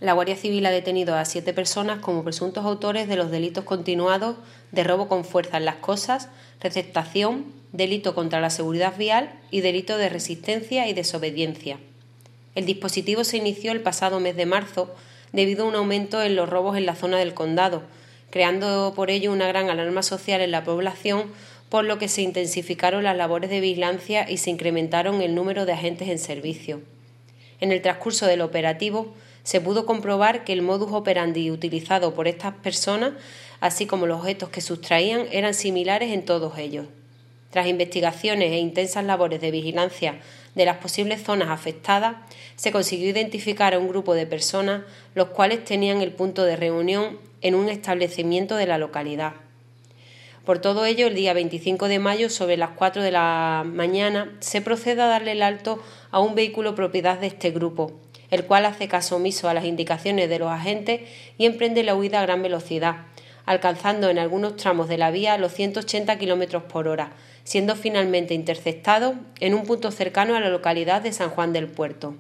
La Guardia Civil ha detenido a 7 personas como presuntos autores de los delitos continuados de robo con fuerza en las cosas, receptación, delito contra la seguridad vial y delito de resistencia y desobediencia. El dispositivo se inició el pasado mes de marzo debido a un aumento en los robos en la zona del condado, creando por ello una gran alarma social en la población, por lo que se intensificaron las labores de vigilancia y se incrementaron el número de agentes en servicio. En el transcurso del operativo se pudo comprobar que el modus operandi utilizado por estas personas, así como los objetos que sustraían, eran similares en todos ellos. Tras investigaciones e intensas labores de vigilancia de las posibles zonas afectadas, se consiguió identificar a un grupo de personas, los cuales tenían el punto de reunión en un establecimiento de la localidad. Por todo ello, el día 25 de mayo, sobre las 4 de la mañana, se procede a darle el alto a un vehículo propiedad de este grupo, el cual hace caso omiso a las indicaciones de los agentes y emprende la huida a gran velocidad, alcanzando en algunos tramos de la vía los 180 km por hora, siendo finalmente interceptado en un punto cercano a la localidad de San Juan del Puerto.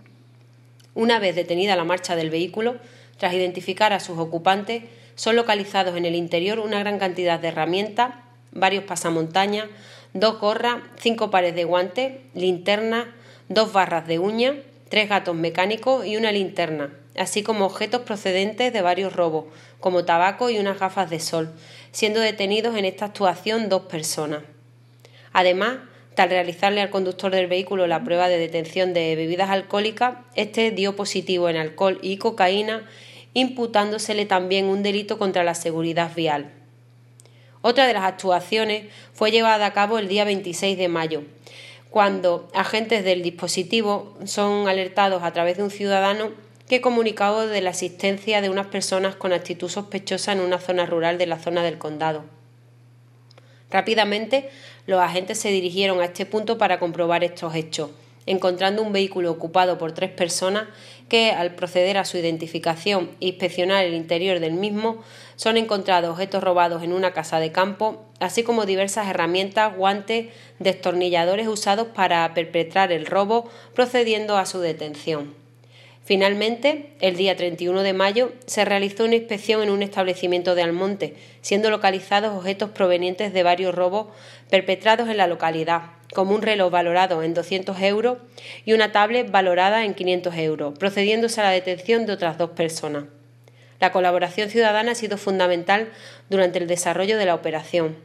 Una vez detenida la marcha del vehículo, tras identificar a sus ocupantes, son localizados en el interior una gran cantidad de herramientas, varios pasamontañas, 2 gorras, 5 pares de guantes, linternas, 2 barras de uñas, 3 gatos mecánicos y una linterna, así como objetos procedentes de varios robos, como tabaco y unas gafas de sol, siendo detenidos en esta actuación 2 personas. Además, tras realizarle al conductor del vehículo la prueba de detención de bebidas alcohólicas, este dio positivo en alcohol y cocaína, imputándosele también un delito contra la seguridad vial. Otra de las actuaciones fue llevada a cabo el día 26 de mayo, cuando agentes del dispositivo son alertados a través de un ciudadano que comunicaba de la existencia de unas personas con actitud sospechosa en una zona rural de la zona del condado. Rápidamente, los agentes se dirigieron a este punto para comprobar estos hechos, encontrando un vehículo ocupado por 3 personas que, al proceder a su identificación e inspeccionar el interior del mismo, son encontrados objetos robados en una casa de campo, así como diversas herramientas, guantes, destornilladores usados para perpetrar el robo, procediendo a su detención. Finalmente, el día 31 de mayo, se realizó una inspección en un establecimiento de Almonte, siendo localizados objetos provenientes de varios robos perpetrados en la localidad, como un reloj valorado en 200 euros y una tablet valorada en 500 euros, procediéndose a la detención de otras 2 personas. La colaboración ciudadana ha sido fundamental durante el desarrollo de la operación.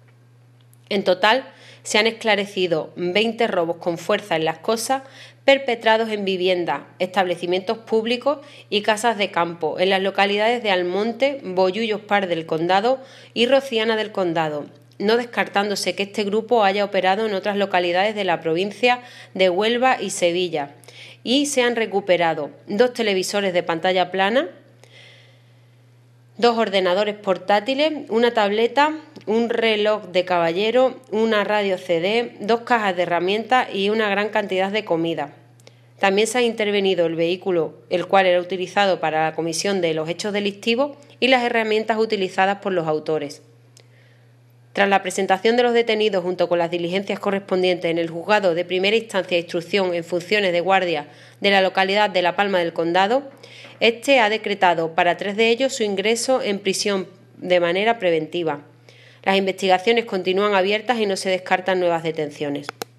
En total, se han esclarecido 20 robos con fuerza en las cosas perpetrados en viviendas, establecimientos públicos y casas de campo en las localidades de Almonte, Bollullos Par del Condado y Rociana del Condado, no descartándose que este grupo haya operado en otras localidades de la provincia de Huelva y Sevilla, y se han recuperado 2 televisores de pantalla plana, 2 ordenadores portátiles, una tableta, un reloj de caballero, una radio CD, 2 cajas de herramientas y una gran cantidad de comida. También se ha intervenido el vehículo, el cual era utilizado para la comisión de los hechos delictivos, y las herramientas utilizadas por los autores. Tras la presentación de los detenidos junto con las diligencias correspondientes en el juzgado de primera instancia de instrucción en funciones de guardia de la localidad de La Palma del Condado, este ha decretado para 3 de ellos su ingreso en prisión de manera preventiva. Las investigaciones continúan abiertas y no se descartan nuevas detenciones.